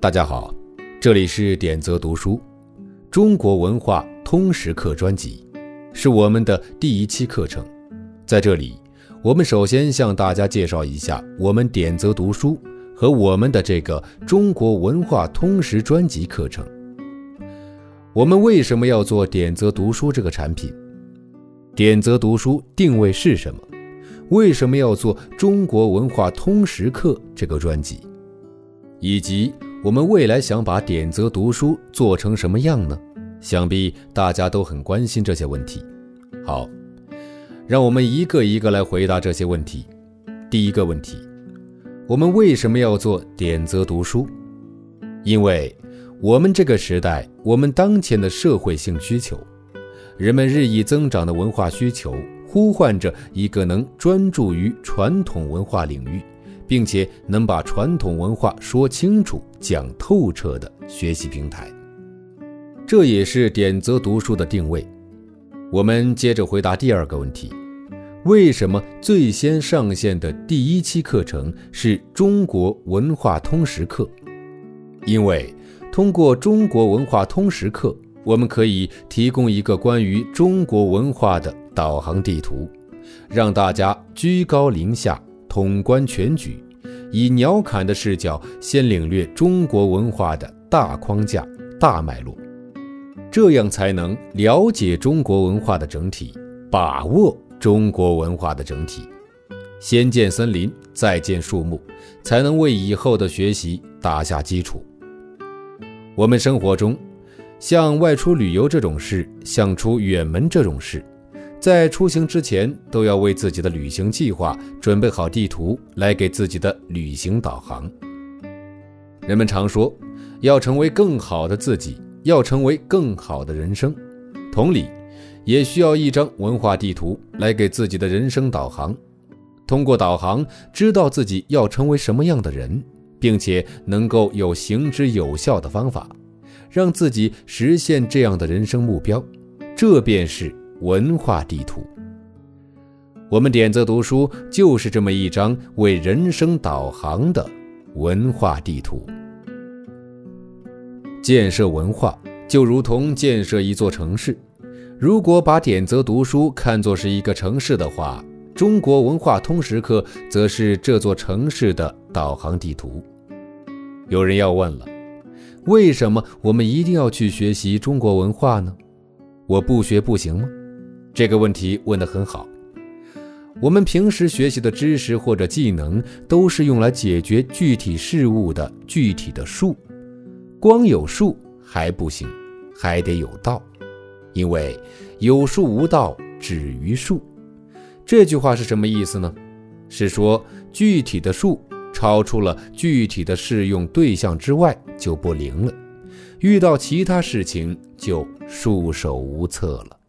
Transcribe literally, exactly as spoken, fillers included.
大家好，这里是点则读书中国文化通识课专辑，是我们的第一期课程。在这里，我们首先向大家介绍一下我们点则读书和我们的这个中国文化通识专辑课程。我们为什么要做点则读书这个产品？点则读书定位是什么？为什么要做中国文化通识课这个专辑？以及我们未来想把点则读书做成什么样呢？想必大家都很关心这些问题。好，让我们一个一个来回答这些问题。第一个问题，我们为什么要做点则读书？因为我们这个时代，我们当前的社会性需求，人们日益增长的文化需求，呼唤着一个能专注于传统文化领域，并且能把传统文化说清楚、讲透彻的学习平台。这也是点则读书的定位。我们接着回答第二个问题，为什么最先上线的第一期课程是中国文化通识课？因为通过中国文化通识课，我们可以提供一个关于中国文化的导航地图，让大家居高临下，统观全局，以鸟瞰的视角先领略中国文化的大框架、大脉络，这样才能了解中国文化的整体，把握中国文化的整体。先见森林，再见树木，才能为以后的学习打下基础。我们生活中，像外出旅游这种事，像出远门这种事，在出行之前都要为自己的旅行计划准备好地图，来给自己的旅行导航。人们常说，要成为更好的自己，要成为更好的人生，同理，也需要一张文化地图来给自己的人生导航。通过导航，知道自己要成为什么样的人，并且能够有行之有效的方法，让自己实现这样的人生目标，这便是文化地图。我们点则读书就是这么一张为人生导航的文化地图。建设文化就如同建设一座城市，如果把点则读书看作是一个城市的话，中国文化通识课则是这座城市的导航地图。有人要问了，为什么我们一定要去学习中国文化呢？我不学不行吗？这个问题问得很好。我们平时学习的知识或者技能，都是用来解决具体事物的具体的术。光有术还不行，还得有道。因为有术无道，止于术。这句话是什么意思呢？是说具体的术超出了具体的适用对象之外就不灵了，遇到其他事情就束手无策了。